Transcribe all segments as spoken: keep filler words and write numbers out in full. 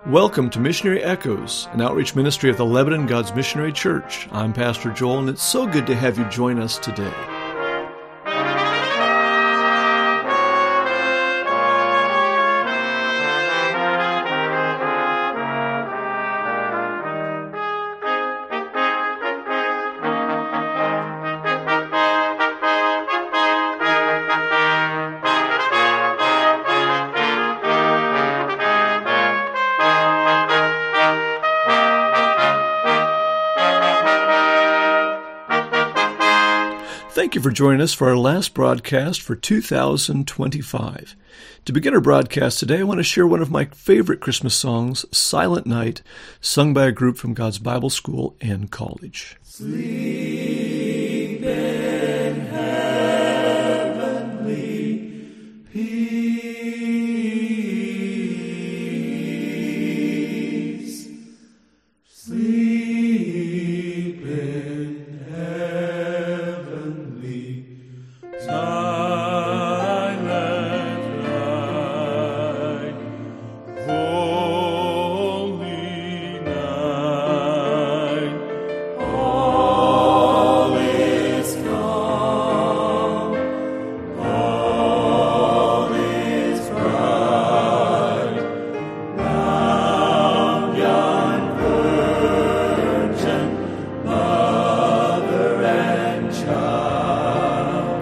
Welcome to Missionary Echoes, an outreach ministry of the Lebanon God's Missionary Church. I'm Pastor Joel, and it's so good to have you join us today. Thank you for joining us for our last broadcast for two thousand twenty-five. To begin our broadcast today, I want to share one of my favorite Christmas songs, Silent Night, sung by a group from God's Bible School and College. Sleep in heavenly peace. Sleep in heavenly silent night. Holy night. All is calm. All is bright. Round yon virgin, mother and child.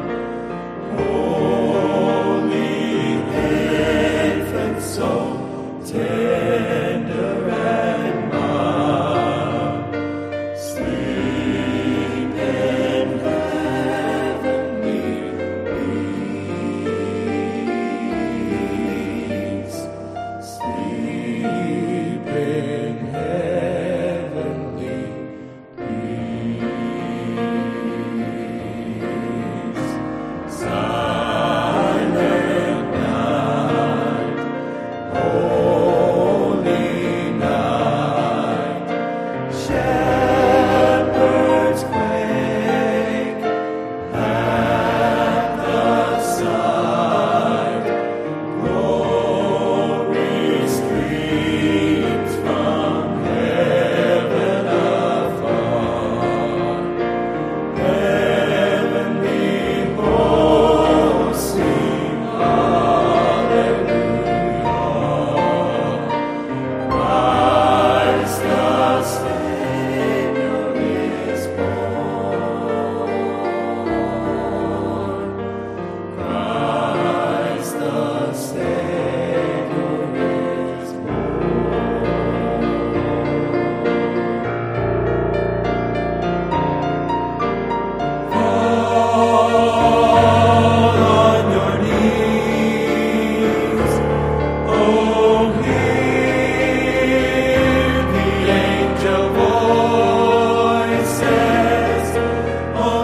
Holy infant, so tender and mild. Sleep in heavenly peace. Sleep in heavenly peace. Silent night, holy night. Shepherds quake at the sight. Glory streams from heaven afar. Heavenly hosts sing hallelujah. Christ the Savior is born. Christ the Savior is Fall on your knees. Oh, hear the angel voices. Oh,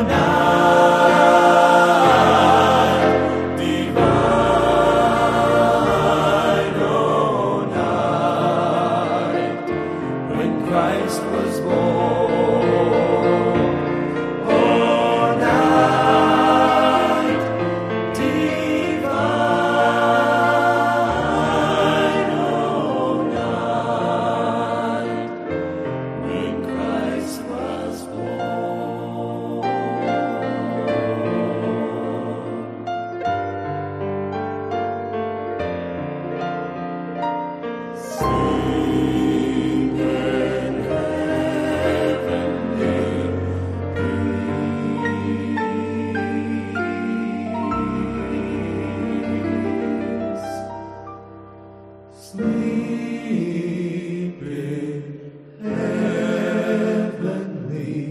night divine. Oh, night when Christ was born. Oh, night divine. Oh, night when Christ was born. Sleep in heavenly peace. Sleep in heavenly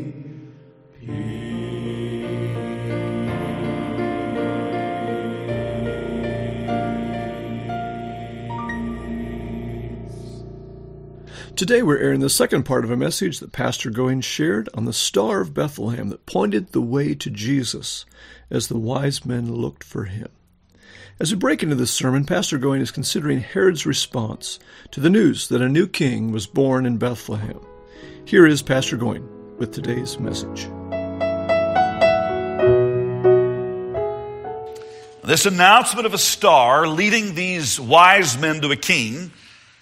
peace. Today we're airing the second part of a message that Pastor Goins shared on the Star of Bethlehem that pointed the way to Jesus as the wise men looked for him. As we break into this sermon, Pastor Goins is considering Herod's response to the news that a new king was born in Bethlehem. Here is Pastor Goins with today's message. This announcement of a star leading these wise men to a king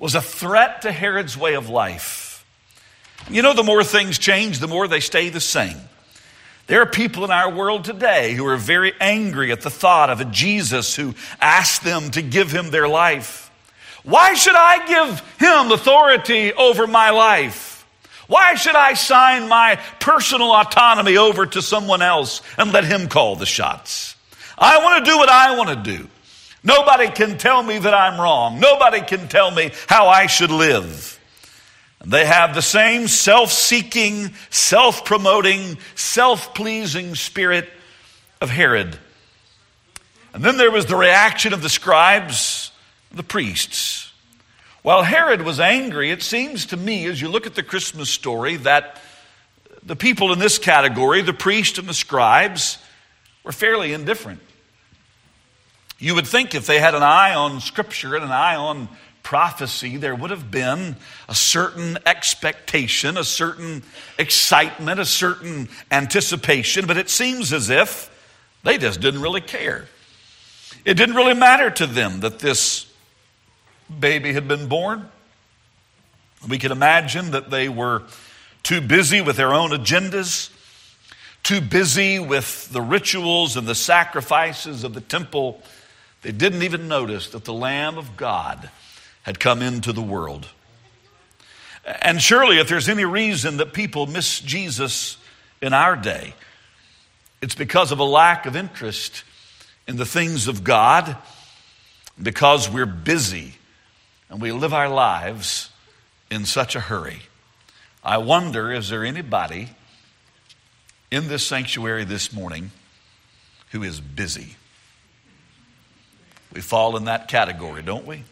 was a threat to Herod's way of life. You know, the more things change, the more they stay the same. There are people in our world today who are very angry at the thought of a Jesus who asked them to give him their life. Why should I give him authority over my life? Why should I sign my personal autonomy over to someone else and let him call the shots? I want to do what I want to do. Nobody can tell me that I'm wrong. Nobody can tell me how I should live. They have the same self-seeking, self-promoting, self-pleasing spirit of Herod. And then there was the reaction of the scribes, the priests. While Herod was angry, it seems to me, as you look at the Christmas story, that the people in this category, the priests and the scribes, were fairly indifferent. You would think if they had an eye on Scripture and an eye on prophecy, there would have been a certain expectation, a certain excitement, a certain anticipation, but it seems as if they just didn't really care. It didn't really matter to them that this baby had been born. We can imagine that they were too busy with their own agendas, too busy with the rituals and the sacrifices of the temple. They didn't even notice that the Lamb of God had come into the world. And surely if there's any reason that people miss Jesus in our day, it's because of a lack of interest in the things of God, because we're busy and we live our lives in such a hurry. I wonder, is there anybody in this sanctuary this morning who is busy? We fall in that category, don't we?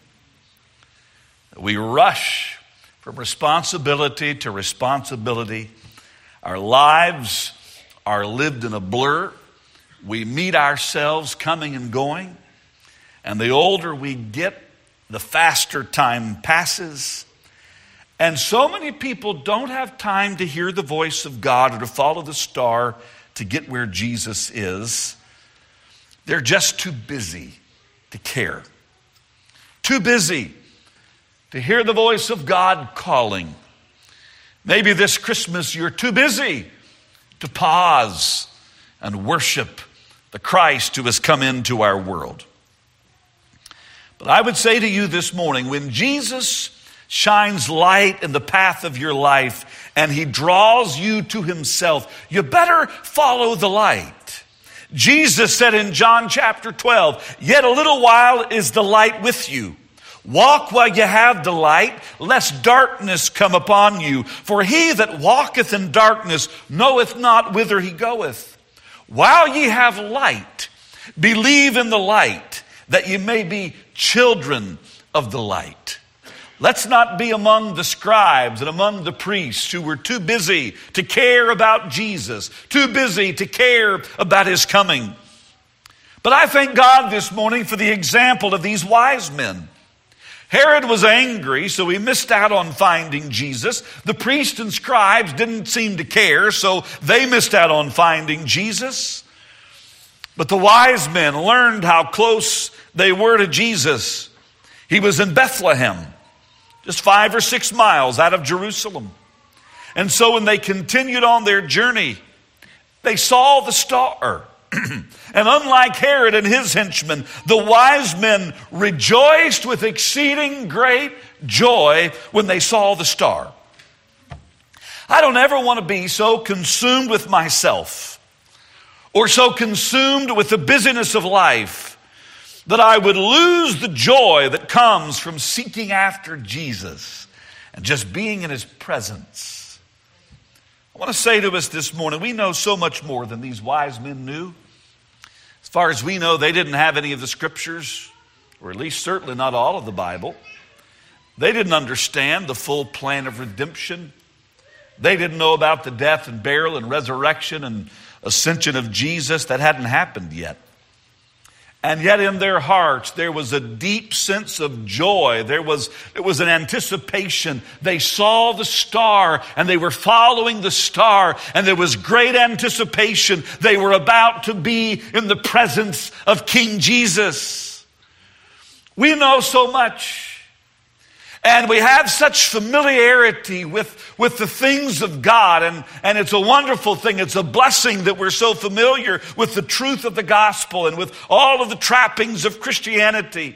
We rush from responsibility to responsibility. Our lives are lived in a blur. We meet ourselves coming and going. And the older we get, the faster time passes. And so many people don't have time to hear the voice of God or to follow the star to get where Jesus is. They're just too busy to care. Too busy to hear the voice of God calling. Maybe this Christmas you're too busy to pause and worship the Christ who has come into our world. But I would say to you this morning, when Jesus shines light in the path of your life and he draws you to himself, you better follow the light. Jesus said in John chapter twelve, "Yet a little while is the light with you. Walk while you have the light, lest darkness come upon you. For he that walketh in darkness knoweth not whither he goeth. While ye have light, believe in the light, that ye may be children of the light." Let's not be among the scribes and among the priests who were too busy to care about Jesus, too busy to care about his coming. But I thank God this morning for the example of these wise men. Herod was angry, so he missed out on finding Jesus. The priests and scribes didn't seem to care, so they missed out on finding Jesus. But the wise men learned how close they were to Jesus. He was in Bethlehem, just five or six miles out of Jerusalem. And so when they continued on their journey, they saw the star. And unlike Herod and his henchmen, the wise men rejoiced with exceeding great joy when they saw the star. I don't ever want to be so consumed with myself or so consumed with the busyness of life that I would lose the joy that comes from seeking after Jesus and just being in his presence. I want to say to us this morning, we know so much more than these wise men knew. As far as we know, they didn't have any of the scriptures, or at least certainly not all of the Bible. They didn't understand the full plan of redemption. They didn't know about the death and burial and resurrection and ascension of Jesus. That hadn't happened yet. And yet in their hearts, there was a deep sense of joy. There was, it was an anticipation. They saw the star and they were following the star, and there was great anticipation. They were about to be in the presence of King Jesus. We know so much. And we have such familiarity with, with the things of God, and, and it's a wonderful thing. It's a blessing that we're so familiar with the truth of the gospel and with all of the trappings of Christianity.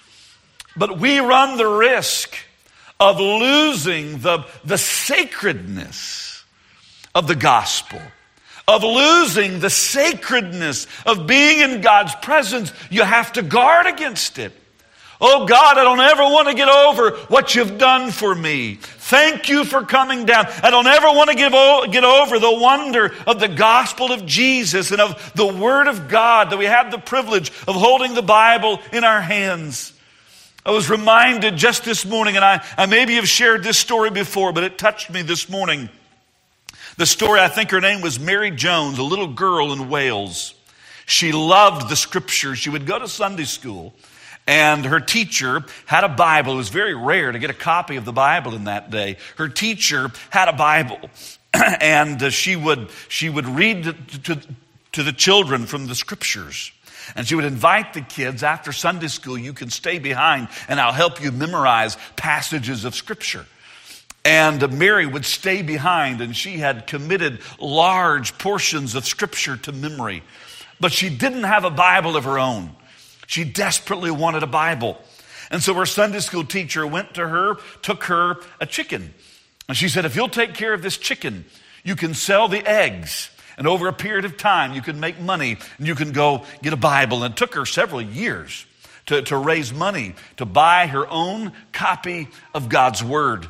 But we run the risk of losing the, the sacredness of the gospel, of losing the sacredness of being in God's presence. You have to guard against it. Oh God, I don't ever want to get over what you've done for me. Thank you for coming down. I don't ever want to give o- get over the wonder of the gospel of Jesus and of the Word of God, that we have the privilege of holding the Bible in our hands. I was reminded just this morning, and I, I maybe have shared this story before, but it touched me this morning. The story, I think her name was Mary Jones, a little girl in Wales. She loved the Scriptures. She would go to Sunday school. And her teacher had a Bible. It was very rare to get a copy of the Bible in that day. Her teacher had a Bible, and uh, she would she would read to, to, to the children from the Scriptures. And she would invite the kids, after Sunday school, you can stay behind and I'll help you memorize passages of Scripture. And uh, Mary would stay behind, and she had committed large portions of Scripture to memory. But she didn't have a Bible of her own. She desperately wanted a Bible. And so her Sunday school teacher went to her, took her a chicken. And she said, if you'll take care of this chicken, you can sell the eggs. And over a period of time, you can make money and you can go get a Bible. And it took her several years to, to raise money to buy her own copy of God's Word.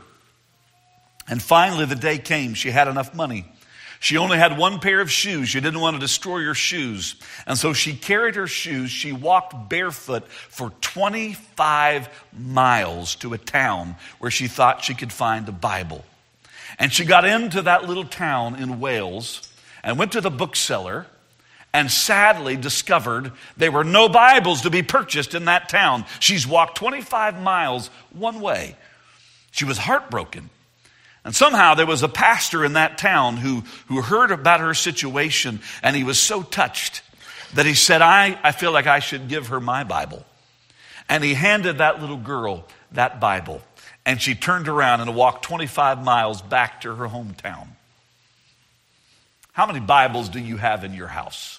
And finally, the day came. She had enough money. She only had one pair of shoes. She didn't want to destroy her shoes. And so she carried her shoes. She walked barefoot for twenty-five miles to a town where she thought she could find a Bible. And she got into that little town in Wales and went to the bookseller and sadly discovered there were no Bibles to be purchased in that town. She's walked twenty-five miles one way. She was heartbroken. And somehow there was a pastor in that town who, who heard about her situation, and he was so touched that he said, I, I feel like I should give her my Bible. And he handed that little girl that Bible. And she turned around and walked twenty-five miles back to her hometown. How many Bibles do you have in your house?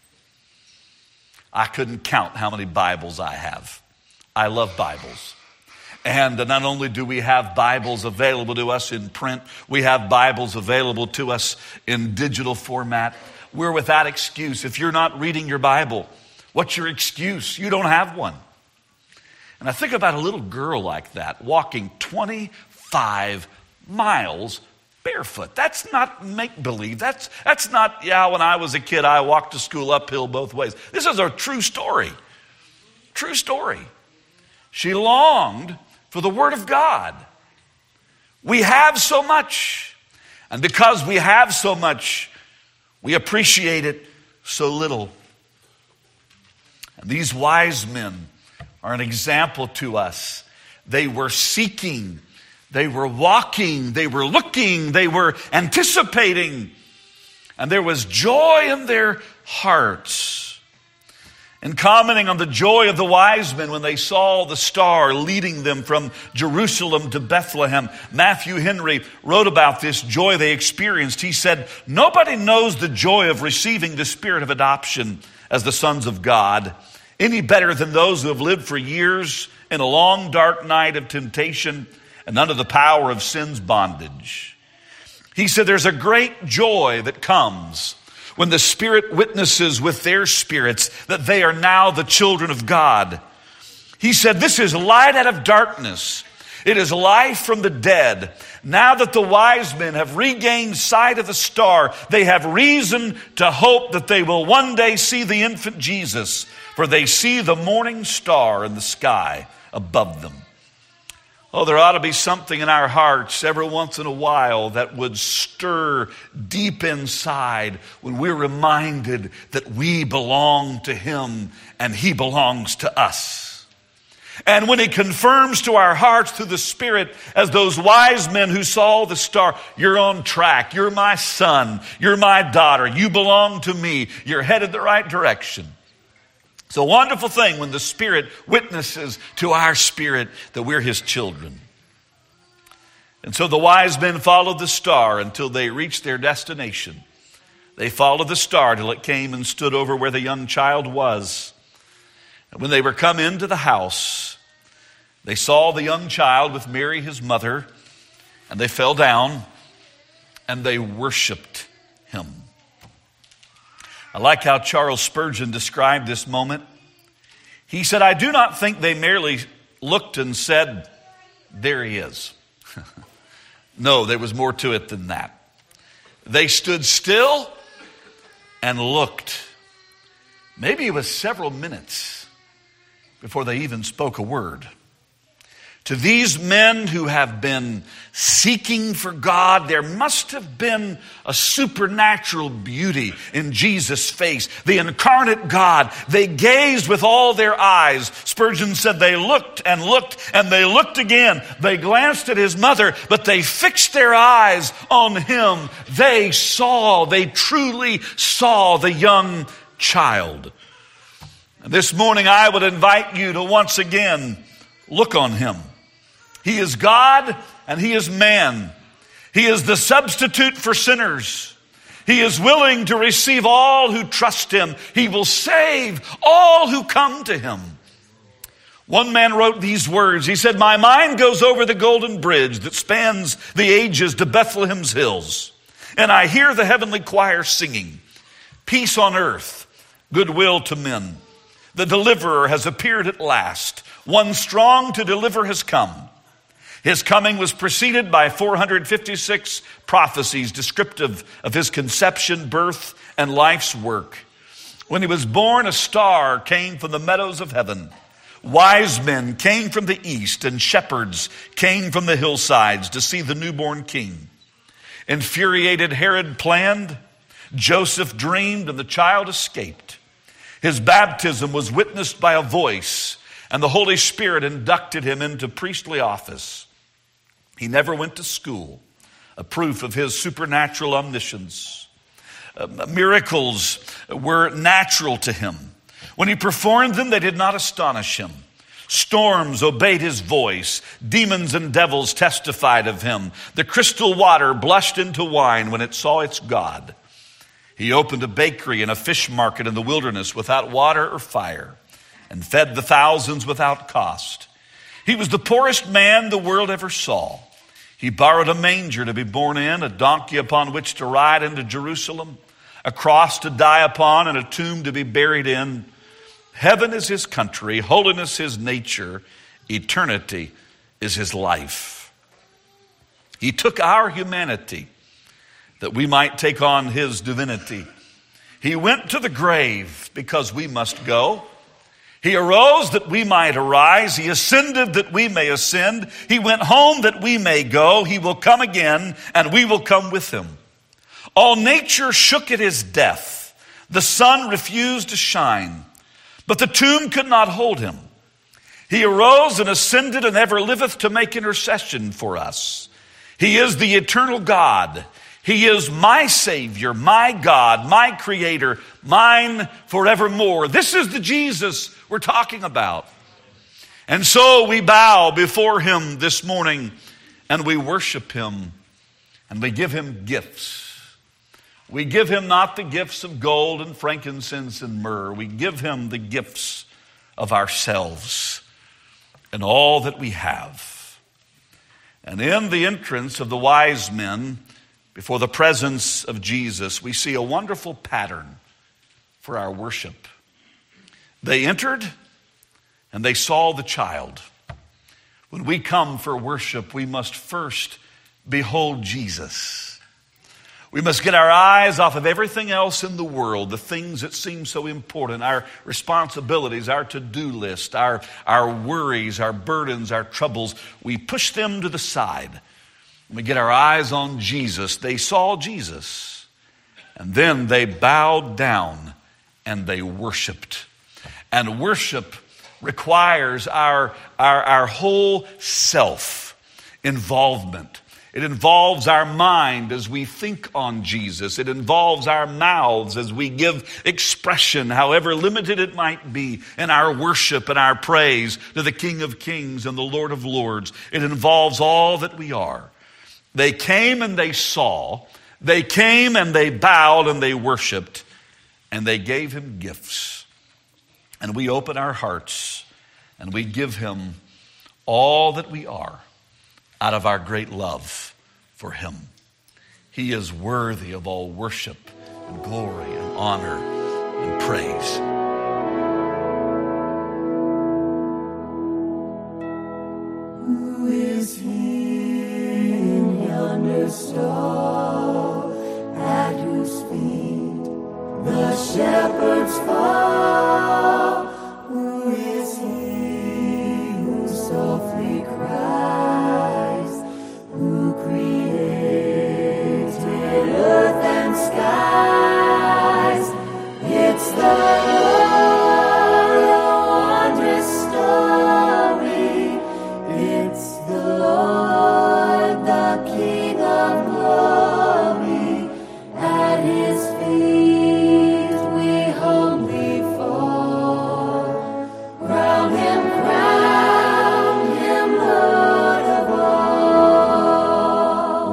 I couldn't count how many Bibles I have. I love Bibles. And not only do we have Bibles available to us in print, we have Bibles available to us in digital format. We're without excuse. If you're not reading your Bible, what's your excuse? You don't have one. And I think about a little girl like that walking twenty-five miles barefoot. That's not make-believe. That's, that's not, yeah, when I was a kid, I walked to school uphill both ways. This is a true story. True story. She longed for the Word of God. We have so much. And because we have so much, we appreciate it so little. And these wise men are an example to us. They were seeking, they were walking, they were looking, they were anticipating. And there was joy in their hearts. And commenting on the joy of the wise men when they saw the star leading them from Jerusalem to Bethlehem, Matthew Henry wrote about this joy they experienced. He said, nobody knows the joy of receiving the Spirit of adoption as the sons of God any better than those who have lived for years in a long dark night of temptation and under the power of sin's bondage. He said there's a great joy that comes when the Spirit witnesses with their spirits that they are now the children of God. He said, this is light out of darkness. It is life from the dead. Now that the wise men have regained sight of the star, they have reason to hope that they will one day see the infant Jesus, for they see the morning star in the sky above them. Oh, there ought to be something in our hearts every once in a while that would stir deep inside when we're reminded that we belong to Him and He belongs to us. And when He confirms to our hearts through the Spirit, as those wise men who saw the star, you're on track, you're my son, you're my daughter, you belong to me, you're headed the right direction. It's a wonderful thing when the Spirit witnesses to our spirit that we're His children. And so the wise men followed the star until they reached their destination. They followed the star till it came and stood over where the young child was. And when they were come into the house, they saw the young child with Mary his mother, and they fell down and they worshiped him. I like how Charles Spurgeon described this moment. He said, I do not think they merely looked and said, there he is. No, there was more to it than that. They stood still and looked. Maybe it was several minutes before they even spoke a word. To these men who have been seeking for God, there must have been a supernatural beauty in Jesus' face, the incarnate God. They gazed with all their eyes. Spurgeon said they looked and looked and they looked again. They glanced at his mother, but they fixed their eyes on him. They saw, they truly saw the young child. And this morning I would invite you to once again look on him. He is God and he is man. He is the substitute for sinners. He is willing to receive all who trust him. He will save all who come to him. One man wrote these words. He said, my mind goes over the golden bridge that spans the ages to Bethlehem's hills. And I hear the heavenly choir singing, peace on earth, goodwill to men. The deliverer has appeared at last. One strong to deliver has come. His coming was preceded by four hundred fifty-six prophecies descriptive of his conception, birth, and life's work. When he was born, a star came from the meadows of heaven. Wise men came from the east, and shepherds came from the hillsides to see the newborn king. Infuriated Herod planned. Joseph dreamed, and the child escaped. His baptism was witnessed by a voice, and the Holy Spirit inducted him into priestly office. He never went to school, a proof of his supernatural omniscience. Uh, miracles were natural to him. When he performed them, they did not astonish him. Storms obeyed his voice. Demons and devils testified of him. The crystal water blushed into wine when it saw its God. He opened a bakery and a fish market in the wilderness without water or fire, and fed the thousands without cost. He was the poorest man the world ever saw. He borrowed a manger to be born in, a donkey upon which to ride into Jerusalem, a cross to die upon, and a tomb to be buried in. Heaven is his country, holiness his nature, eternity is his life. He took our humanity that we might take on his divinity. He went to the grave because we must go. He arose that we might arise. He ascended that we may ascend. He went home that we may go. He will come again, and we will come with him. All nature shook at his death. The sun refused to shine, but the tomb could not hold him. He arose and ascended and ever liveth to make intercession for us. He is the eternal God. He is my Savior, my God, my Creator, mine forevermore. This is the Jesus we're talking about. And so we bow before him this morning and we worship him and we give him gifts. We give him not the gifts of gold and frankincense and myrrh. We give him the gifts of ourselves and all that we have. And in the entrance of the wise men before the presence of Jesus, we see a wonderful pattern for our worship. They entered and they saw the child. When we come for worship, we must first behold Jesus. We must get our eyes off of everything else in the world, the things that seem so important, our responsibilities, our to-do list, our, our worries, our burdens, our troubles. We push them to the side. When we get our eyes on Jesus, they saw Jesus. And then they bowed down and they worshiped. And worship requires our, our, our whole self involvement. It involves our mind as we think on Jesus. It involves our mouths as we give expression, however limited it might be, in our worship and our praise to the King of Kings and the Lord of Lords. It involves all that we are. They came and they saw. They came and they bowed and they worshiped. And they gave him gifts. And we open our hearts and we give him all that we are out of our great love for him. He is worthy of all worship and glory and honor and praise. Who is he in yonder stall, at whose feet the shepherds fall? Who is he who softly cries, who created earth and skies? It's the Lord, a wondrous story. It's the Lord, the King of glory. At his feet we humbly fall. Crown him, crown him, Lord of all.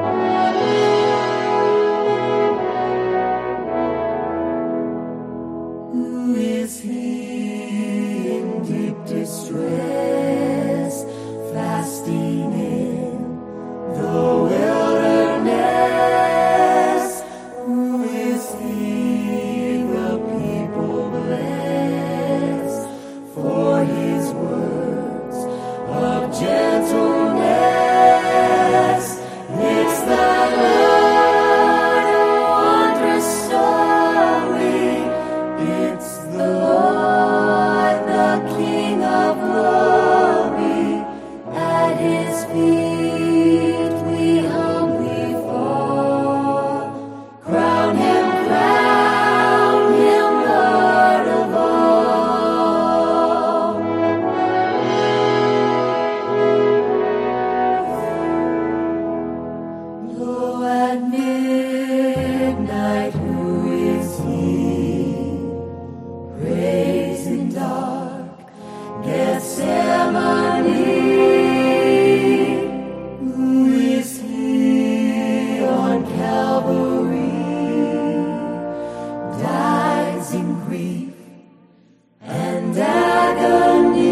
Who is he in deep distress, fasting in the wilderness? Who is he the people bless for his words of gentleness? It's the Lord, a wondrous story. It's the Lord, the King of glory. At his feet we humbly fall. Crown him, crown him, Lord of all. Lo, at midnight, who is he? Praise in dark Gethsemane. Who is he on Calvary? Dies in grief and agony.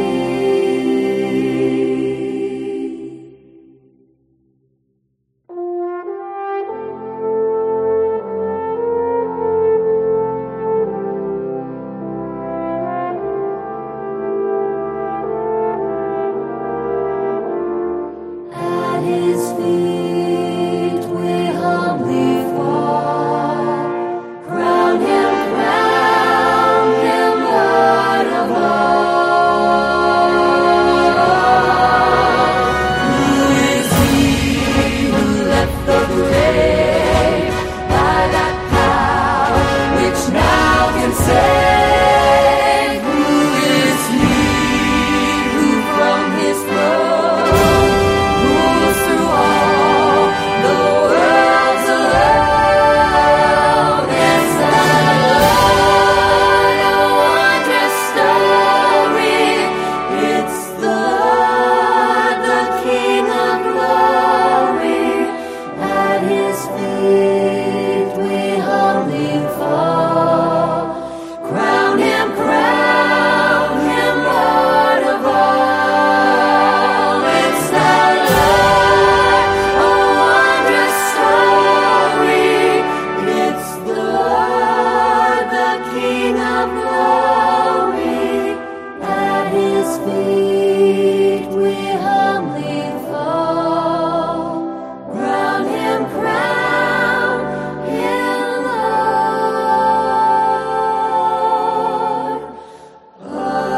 At his feet we humbly fall. Crown him, crown him, Lord of all. Who is he who left the grave by that power which now can save? Who is he who from his throne rules through all the worlds alone? It's the Lord, a wondrous story. It's the Lord, the King of glory. At his feet we humbly fall. Crown him, crown him, Lord of all. It's the Lord, a wondrous story. It's the Lord, the King of glory. At his feet we humbly fall. Crown him, crown him, Lord of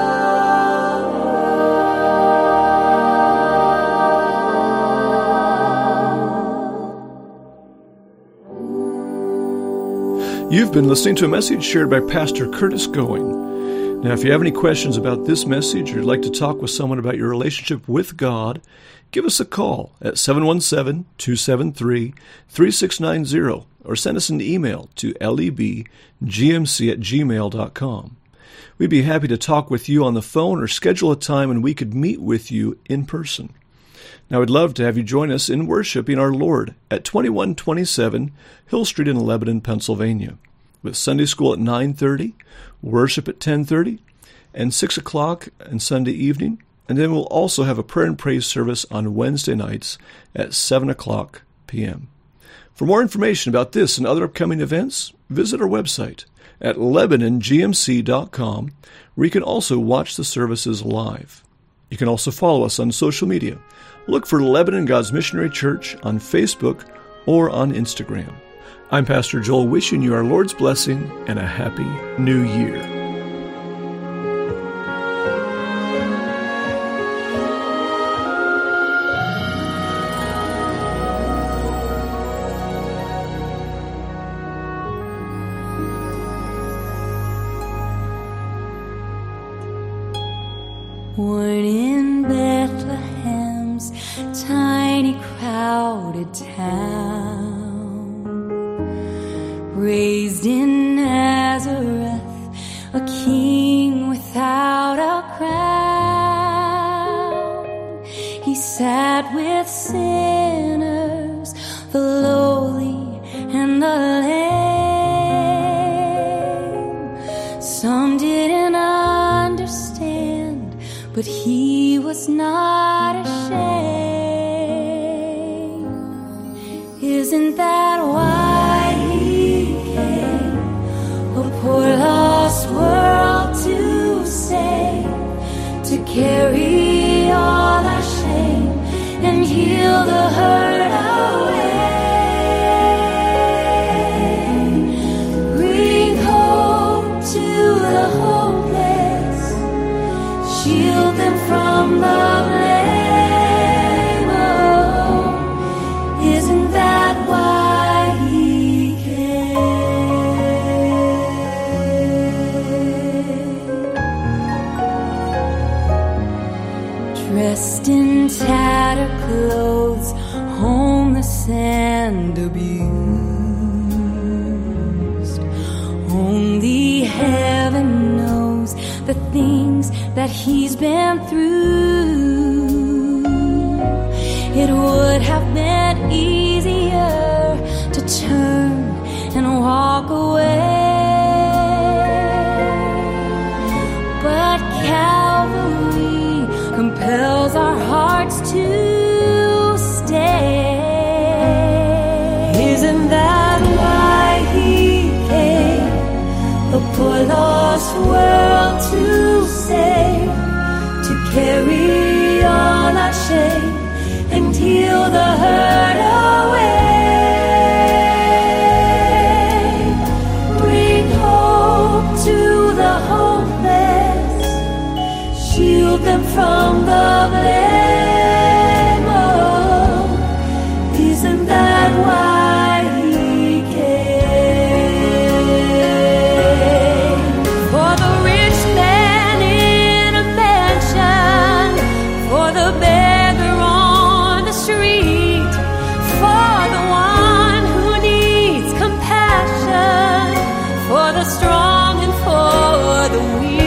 all. You've been listening to a message shared by Pastor Curtis Going. Now, if you have any questions about this message or you'd like to talk with someone about your relationship with God, give us a call at seven one seven, two seven three, three six nine zero or send us an email to lebgmc at gmail dot com. We'd be happy to talk with you on the phone or schedule a time when we could meet with you in person. Now, I'd love to have you join us in worshiping our Lord at twenty-one twenty-seven Hill Street in Lebanon, Pennsylvania, with Sunday school at nine thirty, worship at ten thirty, and six o'clock on Sunday evening. And then we'll also have a prayer and praise service on Wednesday nights at seven o'clock p.m. For more information about this and other upcoming events, visit our website at lebanon g m c dot com, where you can also watch the services live. You can also follow us on social media. Look for Lebanon God's Missionary Church on Facebook or on Instagram. I'm Pastor Joel, wishing you our Lord's blessing and a happy new year. Born in Bethlehem's tiny crowded town, raised in Nazareth, a king without a crown. He sat with sinners, the lowly and the lame. Some didn't understand, but he was not ashamed. Isn't that why he came, a poor lost world to save, to carry all our shame and heal the hurt away? Bring hope to the hopeless, shield them from the blame. Oh, isn't that why he came? Dressed in tattered clothes, homeless and abused, only heaven knows the things that he's been through. It would have been easier to turn and walk away, but Calvary compels our hearts to stay. Isn't that why he came, a poor lost world to save, to carry all our shame and heal the hurt away? Bring hope to the hopeless, shield them from the blame. Oh, isn't that why he came? For the rich man in a mansion, for the beggar on the street, for the one who needs compassion, for the strong and for the weak.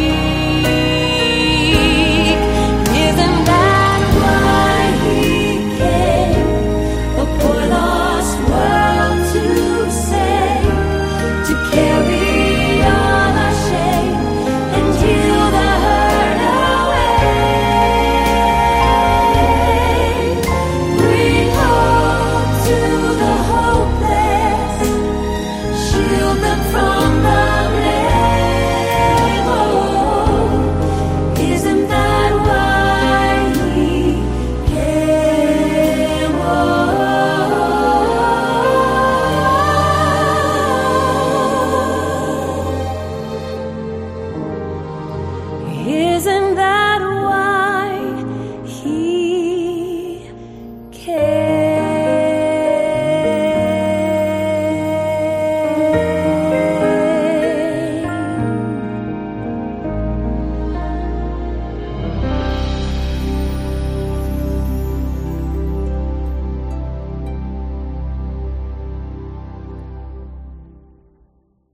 Isn't that why he came, a poor lost world to save, to carry all our shame and heal the hurt away? Bring hope to the hopeless, shield them from